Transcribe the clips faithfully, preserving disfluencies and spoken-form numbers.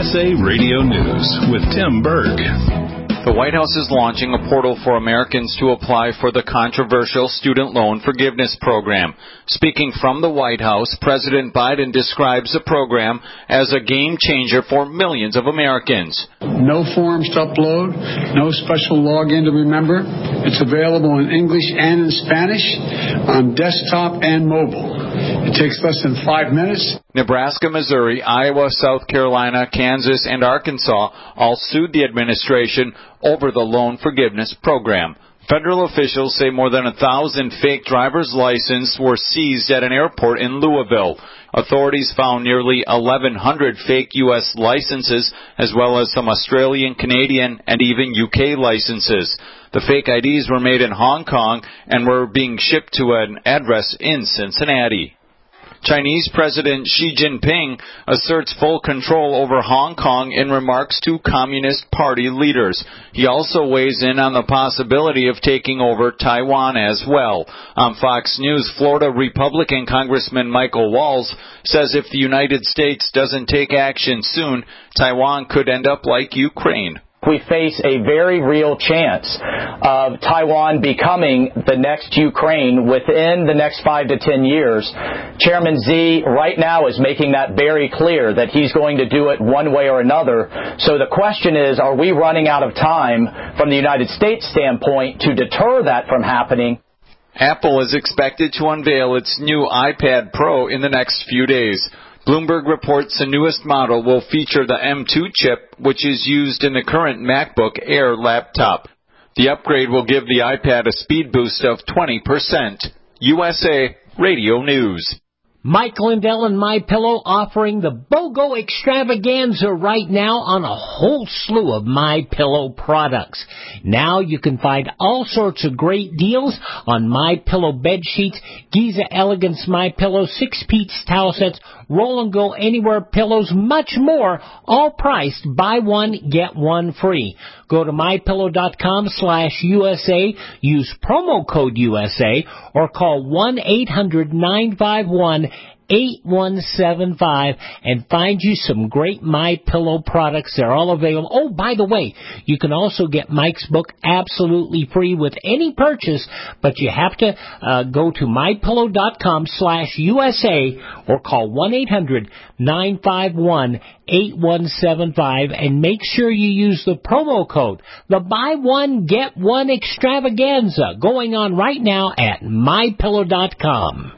S A Radio News with Tim Berg. The White House is launching a portal for Americans to apply for the controversial student loan forgiveness program. Speaking from the White House, President Biden describes the program as a game changer for millions of Americans. No forms to upload, no special login to remember. It's available in English and in Spanish on desktop and mobile. It takes less than five minutes. Nebraska, Missouri, Iowa, South Carolina, Kansas, and Arkansas all sued the administration over the loan forgiveness program. Federal officials say more than a thousand fake driver's licenses were seized at an airport in Louisville. Authorities found nearly eleven hundred fake U S licenses, as well as some Australian, Canadian, and even U K licenses. The fake I Ds were made in Hong Kong and were being shipped to an address in Cincinnati. Chinese President Xi Jinping asserts full control over Hong Kong in remarks to Communist Party leaders. He also weighs in on the possibility of taking over Taiwan as well. On Fox News, Florida Republican Congressman Michael Walz says if the United States doesn't take action soon, Taiwan could end up like Ukraine. We face a very real chance of Taiwan becoming the next Ukraine within the next five to ten years. Chairman Xi right now is making that very clear that he's going to do it one way or another. So the question is, are we running out of time from the United States standpoint to deter that from happening? Apple is expected to unveil its new iPad Pro in the next few days. Bloomberg reports the newest model will feature the M two chip, which is used in the current MacBook Air laptop. The upgrade will give the iPad a speed boost of twenty percent. U S A Radio News. Mike Lindell and MyPillow offering the BOGO extravaganza right now on a whole slew of MyPillow products. Now you can find all sorts of great deals on MyPillow bed sheets, Giza Elegance MyPillow, six-piece towel sets, Roll and Go Anywhere pillows, much more, all priced buy one, get one free. Go to MyPillow.com slash USA, use promo code U S A, or call one eight hundred nine five one eight one seven five and find you some great MyPillow products. They're all available. Oh, by the way, you can also get Mike's book absolutely free with any purchase, but you have to uh, go to MyPillow.com slash USA or call one eight hundred nine five one eight one seven five and make sure you use the promo code. The buy one, get one extravaganza going on right now at My Pillow dot com.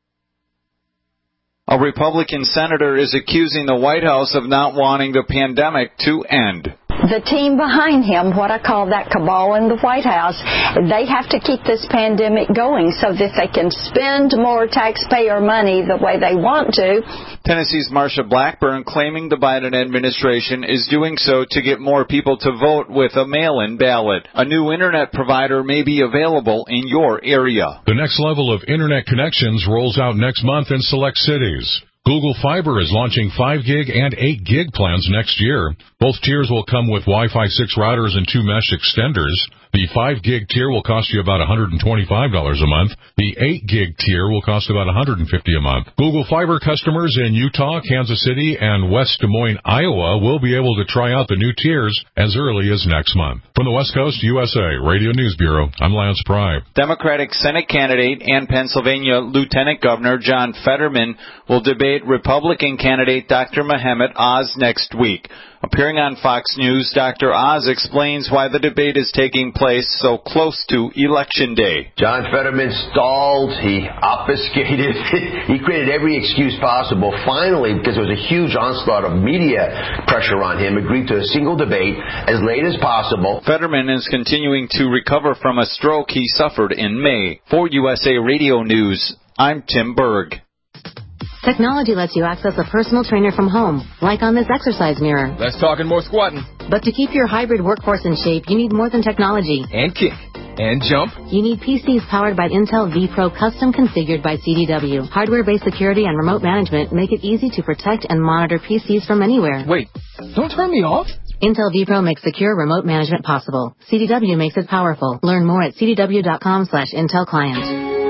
A Republican senator is accusing the White House of not wanting the pandemic to end. The team behind him, what I call that cabal in the White House, they have to keep this pandemic going so that they can spend more taxpayer money the way they want to. Tennessee's Marsha Blackburn claiming the Biden administration is doing so to get more people to vote with a mail-in ballot. A new internet provider may be available in your area. The next level of internet connections rolls out next month in select cities. Google Fiber is launching five gig and eight gig plans next year. Both tiers will come with Wi-Fi six routers and two mesh extenders. The five gig tier will cost you about one hundred twenty-five dollars a month. The eight gig tier will cost about one hundred fifty dollars a month. Google Fiber customers in Utah, Kansas City, and West Des Moines, Iowa will be able to try out the new tiers as early as next month. From the West Coast, U S A Radio News Bureau, I'm Lance Pry. Democratic Senate candidate and Pennsylvania Lieutenant Governor John Fetterman will debate Republican candidate Doctor Mehmet Oz next week. Appearing on Fox News, Doctor Oz explains why the debate is taking place so close to Election Day. John Fetterman stalled, he obfuscated, he created every excuse possible. Finally, because there was a huge onslaught of media pressure on him, agreed to a single debate as late as possible. Fetterman is continuing to recover from a stroke he suffered in May. For U S A Radio News, I'm Tim Berg. Technology lets you access a personal trainer from home, like on this exercise mirror. Less talking, more squatting. But to keep your hybrid workforce in shape, you need more than technology. And kick. And jump. You need P Cs powered by Intel vPro, custom configured by C D W. Hardware-based security and remote management make it easy to protect and monitor P Cs from anywhere. Wait, don't turn me off. Intel vPro makes secure remote management possible. C D W makes it powerful. Learn more at C D W dot com slash Intel Client.